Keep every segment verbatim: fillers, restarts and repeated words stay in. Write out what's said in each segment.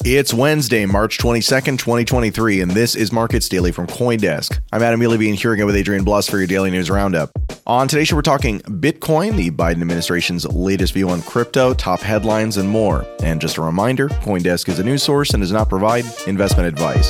It's Wednesday, March twenty-second, twenty twenty-three, and this is Markets Daily from CoinDesk. I'm Adam Ely, and here again with Adrian Bluss for your daily news roundup. On today's show, we're talking Bitcoin, the Biden administration's latest view on crypto, top headlines, and more. And just a reminder, CoinDesk is a news source and does not provide investment advice.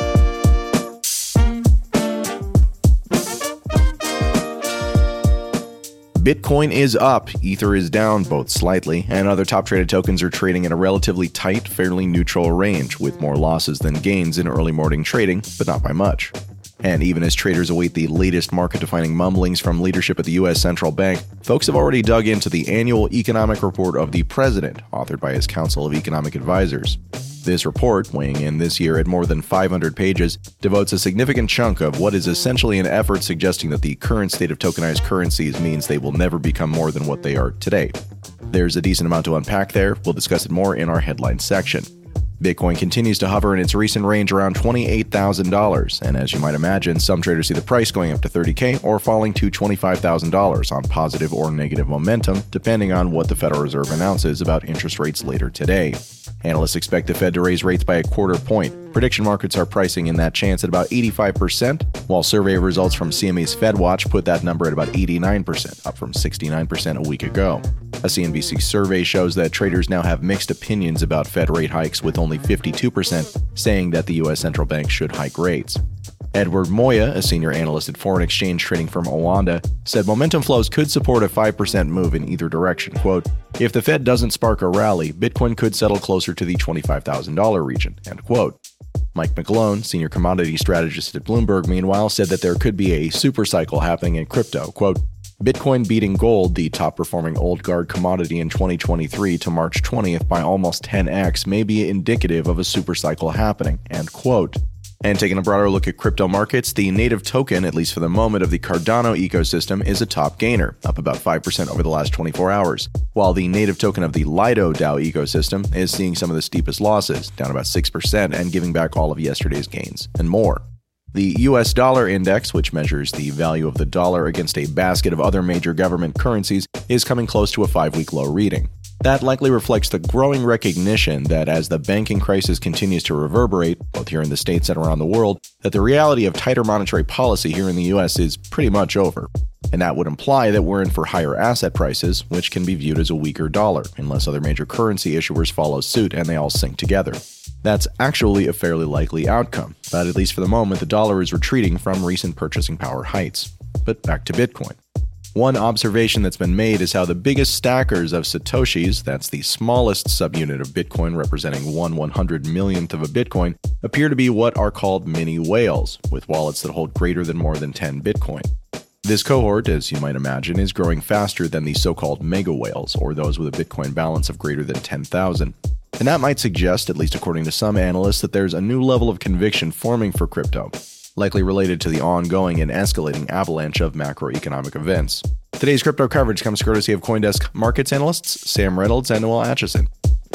Bitcoin is up, Ether is down, both slightly, and other top traded tokens are trading in a relatively tight, fairly neutral range, with more losses than gains in early morning trading, but not by much. And even as traders await the latest market-defining mumblings from leadership at the U S Central Bank, folks have already dug into the annual economic report of the president, authored by his Council of Economic Advisors. This report, weighing in this year at more than five hundred pages, devotes a significant chunk of what is essentially an effort suggesting that the current state of tokenized currencies means they will never become more than what they are today. There's a decent amount to unpack there. We'll discuss it more in our headline section. Bitcoin continues to hover in its recent range around twenty-eight thousand dollars, and as you might imagine, some traders see the price going up to thirty thousand dollars or falling to twenty-five thousand dollars on positive or negative momentum, depending on what the Federal Reserve announces about interest rates later today. Analysts expect the Fed to raise rates by a quarter point. Prediction markets are pricing in that chance at about eighty-five percent, while survey results from C M E's FedWatch put that number at about eighty-nine percent, up from sixty-nine percent a week ago. A C N B C survey shows that traders now have mixed opinions about Fed rate hikes, with only fifty-two percent saying that the U S Central Bank should hike rates. Edward Moya, a senior analyst at foreign exchange trading firm Oanda, said momentum flows could support a five percent move in either direction. Quote, "If the Fed doesn't spark a rally, Bitcoin could settle closer to the twenty-five thousand dollars region." End quote. Mike McGlone, senior commodity strategist at Bloomberg, meanwhile, said that there could be a super cycle happening in crypto. Quote, "Bitcoin beating gold, the top-performing old guard commodity in twenty twenty-three to March twentieth by almost ten x may be indicative of a super cycle happening." End quote. And taking a broader look at crypto markets, the native token, at least for the moment, of the Cardano ecosystem is a top gainer, up about five percent over the last twenty-four hours, while the native token of the Lido DAO ecosystem is seeing some of the steepest losses, down about six percent and giving back all of yesterday's gains, and more. The U S dollar index, which measures the value of the dollar against a basket of other major government currencies, is coming close to a five-week low reading. That likely reflects the growing recognition that as the banking crisis continues to reverberate, both here in the States and around the world, that the reality of tighter monetary policy here in the U S is pretty much over. And that would imply that we're in for higher asset prices, which can be viewed as a weaker dollar, unless other major currency issuers follow suit and they all sync together. That's actually a fairly likely outcome, but at least for the moment, the dollar is retreating from recent purchasing power heights. But back to Bitcoin. One observation that's been made is how the biggest stackers of Satoshis, that's the smallest subunit of Bitcoin representing one one hundred millionth of a Bitcoin, appear to be what are called mini whales, with wallets that hold greater than more than ten Bitcoin. This cohort, as you might imagine, is growing faster than the so-called mega whales, or those with a Bitcoin balance of greater than ten thousand. And that might suggest, at least according to some analysts, that there's a new level of conviction forming for crypto, likely related to the ongoing and escalating avalanche of macroeconomic events. Today's crypto coverage comes courtesy of CoinDesk markets analysts Sam Reynolds and Noel Atchison.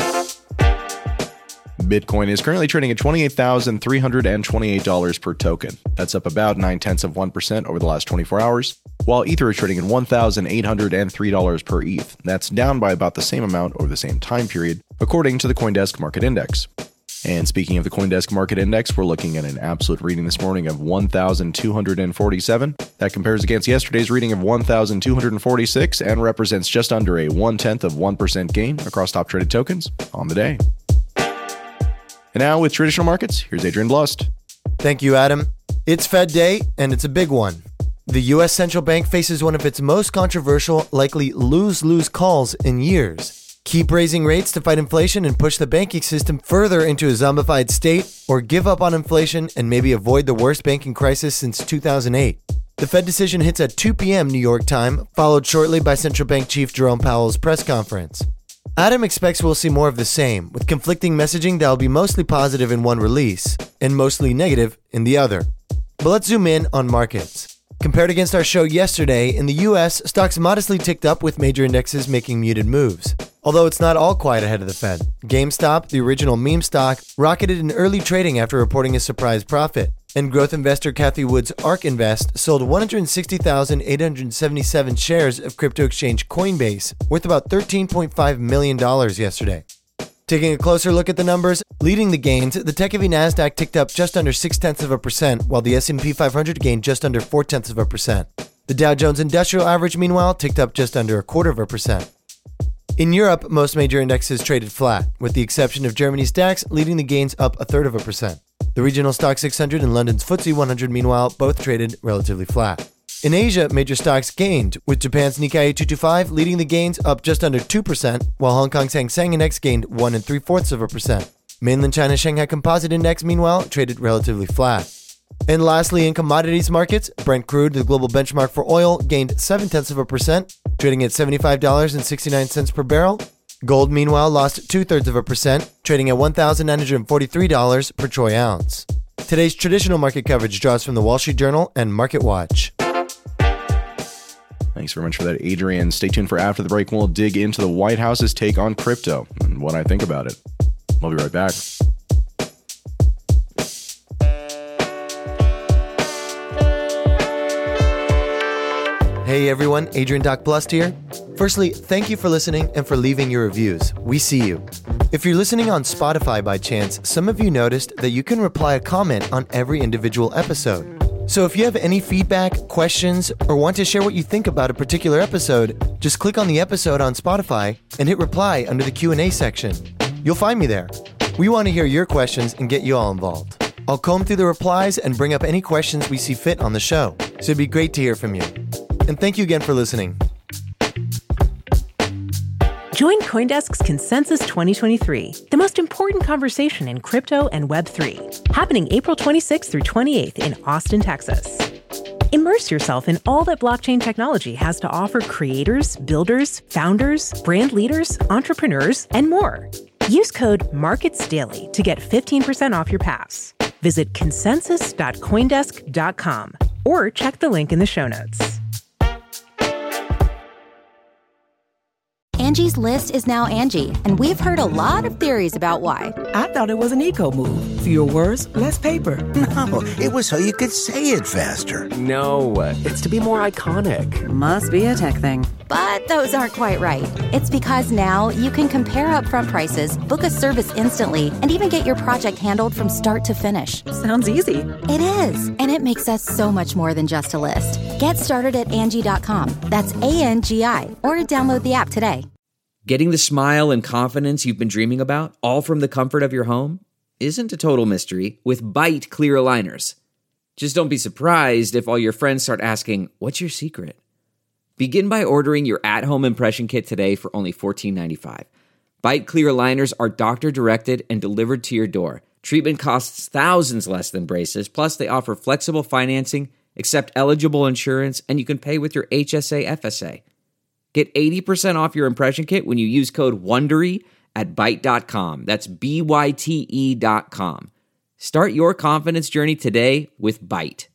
Bitcoin is currently trading at twenty-eight thousand three hundred twenty-eight dollars per token. That's up about nine tenths of one percent over the last twenty-four hours, while Ether is trading at one thousand eight hundred three dollars per E T H. That's down by about the same amount over the same time period, according to the CoinDesk Market Index. And speaking of the CoinDesk Market Index, we're looking at an absolute reading this morning of one thousand two hundred forty-seven. That compares against yesterday's reading of one thousand two hundred forty-six and represents just under a one-tenth of one percent gain across top traded tokens on the day. And now with traditional markets, here's Adrian Bluss. Thank you, Adam. It's Fed Day, and it's a big one. The U S Central Bank faces one of its most controversial, likely lose-lose calls in years. Keep raising rates to fight inflation and push the banking system further into a zombified state, or give up on inflation and maybe avoid the worst banking crisis since two thousand eight. The Fed decision hits at two p.m. New York time, followed shortly by Central Bank Chief Jerome Powell's press conference. Adam expects we'll see more of the same, with conflicting messaging that will be mostly positive in one release and mostly negative in the other. But let's zoom in on markets. Compared against our show yesterday, in the U S, stocks modestly ticked up with major indexes making muted moves. Although it's not all quiet ahead of the Fed. GameStop, the original meme stock, rocketed in early trading after reporting a surprise profit. And growth investor Cathie Wood's ARK Invest sold one hundred sixty thousand eight hundred seventy-seven shares of crypto exchange Coinbase, worth about thirteen point five million dollars yesterday. Taking a closer look at the numbers, Leading the gains, the tech-heavy NASDAQ ticked up just under six-tenths of a percent, while the S and P five hundred gained just under four-tenths of a percent. The Dow Jones Industrial Average, meanwhile, ticked up just under a quarter of a percent. In Europe, most major indexes traded flat, with the exception of Germany's DAX leading the gains up a third of a percent. The regional Stock six hundred and London's F T S E one hundred, meanwhile, both traded relatively flat. In Asia, major stocks gained, with Japan's Nikkei two twenty-five leading the gains up just under two percent, while Hong Kong's Hang Seng Index gained one and three-fourths of a percent. Mainland China's Shanghai Composite Index, meanwhile, traded relatively flat. And lastly, in commodities markets, Brent crude, the global benchmark for oil, gained seven-tenths of a percent, trading at seventy-five dollars and sixty-nine cents per barrel. Gold, meanwhile, lost two-thirds of a percent, trading at one thousand nine hundred forty-three dollars per troy ounce. Today's traditional market coverage draws from the Wall Street Journal and MarketWatch. Thanks very much for that, Adrian. Stay tuned for After the Break. We'll dig into the White House's take on crypto and what I think about it. We'll be right back. Hey everyone, Adrian Doc Blust here. Firstly, thank you for listening and for leaving your reviews. We see you. If you're listening on Spotify by chance, some of you noticed that you can reply a comment on every individual episode. So if you have any feedback, questions, or want to share what you think about a particular episode, just click on the episode on Spotify and hit reply under the Q and A section. You'll find me there. We want to hear your questions and get you all involved. I'll comb through the replies and bring up any questions we see fit on the show. So it'd be great to hear from you. And thank you again for listening. Join CoinDesk's Consensus twenty twenty-three, the most important conversation in crypto and Web three, happening April twenty-sixth through twenty-eighth in Austin, Texas. Immerse yourself in all that blockchain technology has to offer creators, builders, founders, brand leaders, entrepreneurs, and more. Use code MARKETSDAILY to get fifteen percent off your pass. Visit consensus dot coindesk dot com or check the link in the show notes. Angie's List is now Angie, and we've heard a lot of theories about why. I thought it was an eco move. Fewer words, less paper. No, it was so you could say it faster. No, it's to be more iconic. Must be a tech thing. But those aren't quite right. It's because now you can compare upfront prices, book a service instantly, and even get your project handled from start to finish. Sounds easy. It is, and it makes us so much more than just a list. Get started at Angie dot com. That's A N G I, or download the app today. Getting the smile and confidence you've been dreaming about, all from the comfort of your home, isn't a total mystery with Byte clear aligners. Just don't be surprised if all your friends start asking, "What's your secret?" Begin by ordering your at-home impression kit today for only fourteen ninety-five. Byte clear aligners are doctor-directed and delivered to your door. Treatment costs thousands less than braces, plus they offer flexible financing, accept eligible insurance, and you can pay with your H S A F S A. Get eighty percent off your impression kit when you use code WONDERY at byte dot com. That's B Y T E dot com. Start your confidence journey today with Byte.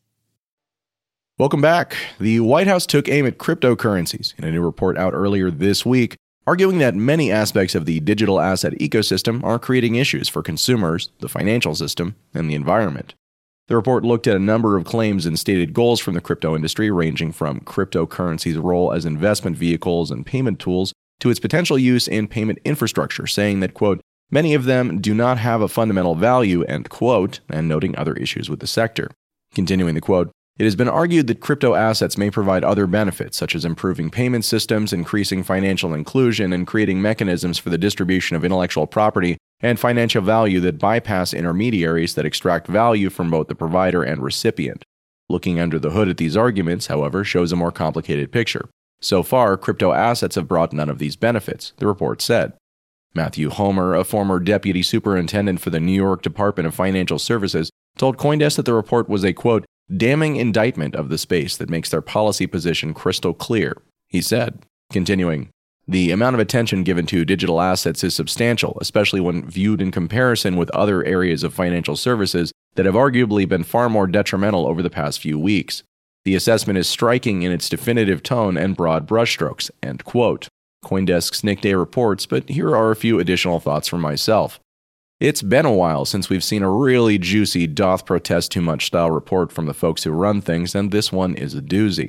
Welcome back. The White House took aim at cryptocurrencies in a new report out earlier this week, arguing that many aspects of the digital asset ecosystem are creating issues for consumers, the financial system, and the environment. The report looked at a number of claims and stated goals from the crypto industry, ranging from cryptocurrencies' role as investment vehicles and payment tools to its potential use in payment infrastructure, saying that, quote, many of them do not have a fundamental value, end quote, and noting other issues with the sector. Continuing the quote, it has been argued that crypto assets may provide other benefits, such as improving payment systems, increasing financial inclusion, and creating mechanisms for the distribution of intellectual property and financial value that bypass intermediaries that extract value from both the provider and recipient. Looking under the hood at these arguments, however, shows a more complicated picture. So far, crypto assets have brought none of these benefits, the report said. Matthew Homer, a former deputy superintendent for the New York Department of Financial Services, told CoinDesk that the report was a, quote, damning indictment of the space that makes their policy position crystal clear. He said, continuing, the amount of attention given to digital assets is substantial, especially when viewed in comparison with other areas of financial services that have arguably been far more detrimental over the past few weeks. The assessment is striking in its definitive tone and broad brushstrokes, end quote. CoinDesk's Nick Day reports, but here are a few additional thoughts from myself. It's been a while since we've seen a really juicy doth protest too much style report from the folks who run things, and this one is a doozy.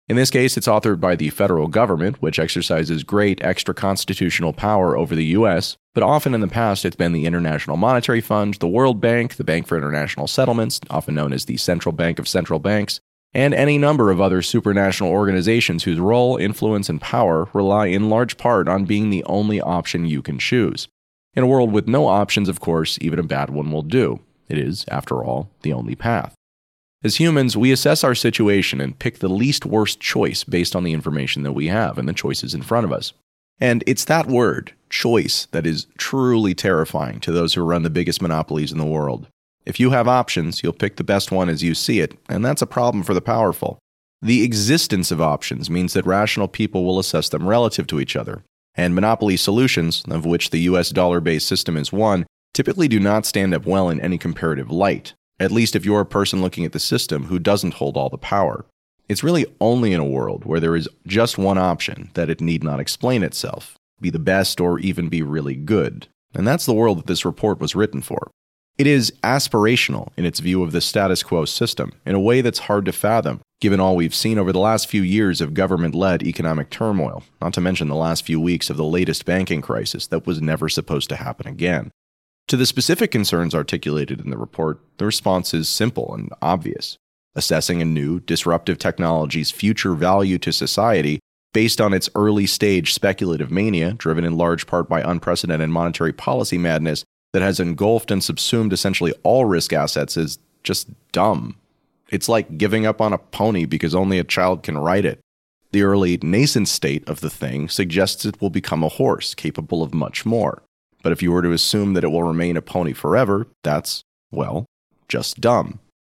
In this case, it's authored by the federal government, which exercises great extra-constitutional power over the U S, but often in the past it's been the International Monetary Fund, the World Bank, the Bank for International Settlements, often known as the Central Bank of Central Banks, and any number of other supranational organizations whose role, influence, and power rely in large part on being the only option you can choose. In a world with no options, of course, even a bad one will do. It is, after all, the only path. As humans, we assess our situation and pick the least worst choice based on the information that we have and the choices in front of us. And it's that word, choice, that is truly terrifying to those who run the biggest monopolies in the world. If you have options, you'll pick the best one as you see it, and that's a problem for the powerful. The existence of options means that rational people will assess them relative to each other, and monopoly solutions, of which the U S dollar-based system is one, typically do not stand up well in any comparative light, at least if you're a person looking at the system who doesn't hold all the power. It's really only in a world where there is just one option that it need not explain itself, be the best, or even be really good. And that's the world that this report was written for. It is aspirational in its view of the status quo system, in a way that's hard to fathom, given all we've seen over the last few years of government-led economic turmoil, not to mention the last few weeks of the latest banking crisis that was never supposed to happen again. To the specific concerns articulated in the report, the response is simple and obvious. Assessing a new, disruptive technology's future value to society based on its early-stage speculative mania, driven in large part by unprecedented monetary policy madness that has engulfed and subsumed essentially all risk assets, is just dumb. It's like giving up on a pony because only a child can ride it. The early, nascent state of the thing suggests it will become a horse, capable of much more. But if you were to assume that it will remain a pony forever, that's, well, just dumb.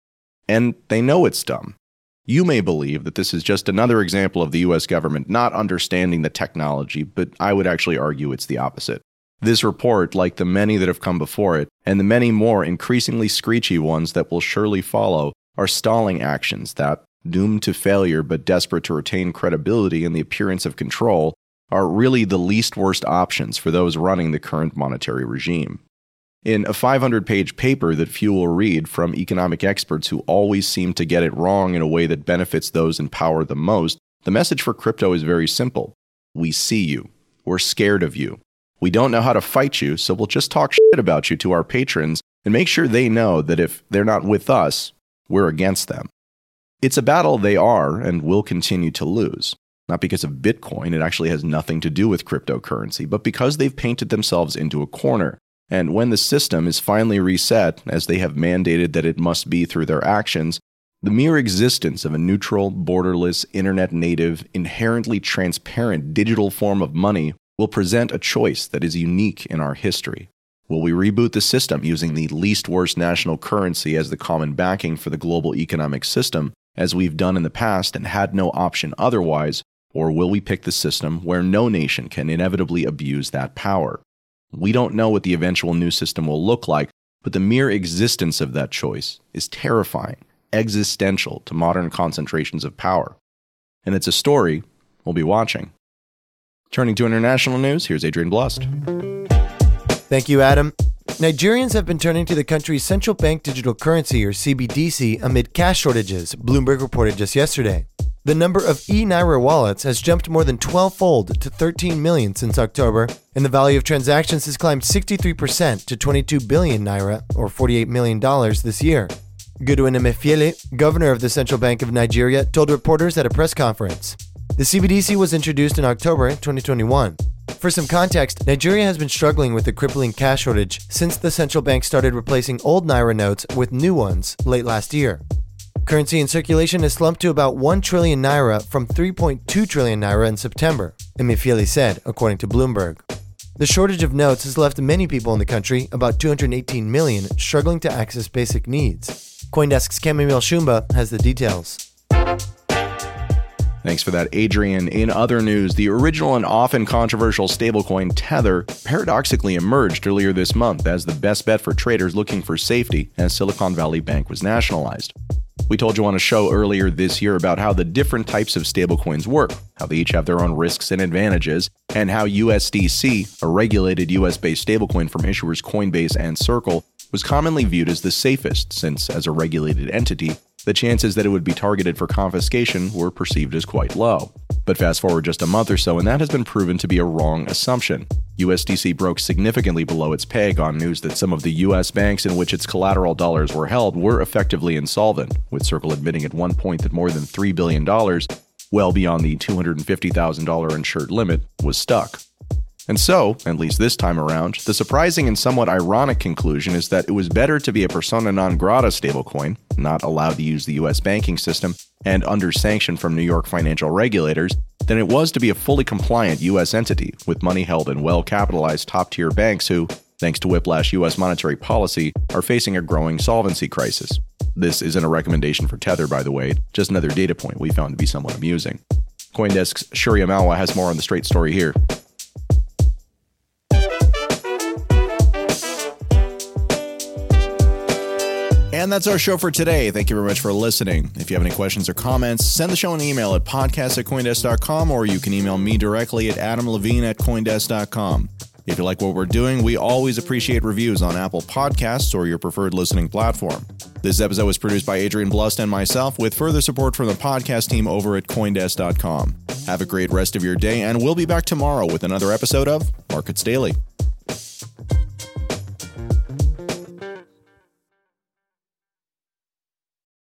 And they know it's dumb. You may believe that this is just another example of the U S government not understanding the technology, but I would actually argue it's the opposite. This report, like the many that have come before it, and the many more increasingly screechy ones that will surely follow, are stalling actions that, doomed to failure but desperate to retain credibility and the appearance of control, are really the least worst options for those running the current monetary regime. In a five hundred page paper that few will read from economic experts who always seem to get it wrong in a way that benefits those in power the most, the message for crypto is very simple. We see you. We're scared of you. We don't know how to fight you, so we'll just talk shit about you to our patrons and make sure they know that if they're not with us, we're against them. It's a battle they are and will continue to lose. Not because of Bitcoin, it actually has nothing to do with cryptocurrency, but because they've painted themselves into a corner. And when the system is finally reset, as they have mandated that it must be through their actions, the mere existence of a neutral, borderless, internet-native, inherently transparent digital form of money will present a choice that is unique in our history. Will we reboot the system using the least worst national currency as the common backing for the global economic system, as we've done in the past and had no option otherwise, or will we pick the system where no nation can inevitably abuse that power? We don't know what the eventual new system will look like, but the mere existence of that choice is terrifying, existential to modern concentrations of power. And it's a story we'll be watching. Turning to international news, here's Adrian Blust. Thank you, Adam. Nigerians have been turning to the country's central bank digital currency, or C B D C, amid cash shortages, Bloomberg reported just yesterday. The number of e-Naira wallets has jumped more than twelve-fold to thirteen million since October, and the value of transactions has climbed sixty-three percent to twenty-two billion Naira, or forty-eight million dollars this year. Goodwin Emefiele, governor of the Central Bank of Nigeria, told reporters at a press conference. The C B D C was introduced in October twenty twenty-one. For some context, Nigeria has been struggling with the crippling cash shortage since the central bank started replacing old Naira notes with new ones late last year. Currency in circulation has slumped to about one trillion Naira from three point two trillion Naira in September, Emefiele said, according to Bloomberg. The shortage of notes has left many people in the country, about two hundred eighteen million, struggling to access basic needs. CoinDesk's Camille Shumba has the details. Thanks for that, Adrian. In other news, the original and often controversial stablecoin Tether paradoxically emerged earlier this month as the best bet for traders looking for safety as Silicon Valley Bank was nationalized. We told you on a show earlier this year about how the different types of stablecoins work, how they each have their own risks and advantages, and how U S D C, a regulated U S-based stablecoin from issuers Coinbase and Circle, was commonly viewed as the safest since, as a regulated entity, the chances that it would be targeted for confiscation were perceived as quite low. But fast forward just a month or so, and that has been proven to be a wrong assumption. U S D C broke significantly below its peg on news that some of the U S banks in which its collateral dollars were held were effectively insolvent, with Circle admitting at one point that more than three billion dollars, well beyond the two hundred fifty thousand dollars insured limit, was stuck. And so, at least this time around, the surprising and somewhat ironic conclusion is that it was better to be a persona non grata stablecoin, not allowed to use the U S banking system, and under sanction from New York financial regulators, than it was to be a fully compliant U S entity with money held in well-capitalized top-tier banks who, thanks to whiplash U S monetary policy, are facing a growing solvency crisis. This isn't a recommendation for Tether, by the way, just another data point we found to be somewhat amusing. CoinDesk's Shuri Amawa has more on the straight story here. And that's our show for today. Thank you very much for listening. If you have any questions or comments, send the show an email at podcast at coindesk dot com, or you can email me directly at adam levine at coindesk dot com. If you like what we're doing, we always appreciate reviews on Apple Podcasts or your preferred listening platform. This episode was produced by Adrian Blust and myself, with further support from the podcast team over at coindesk dot com. Have a great rest of your day, and we'll be back tomorrow with another episode of Markets Daily.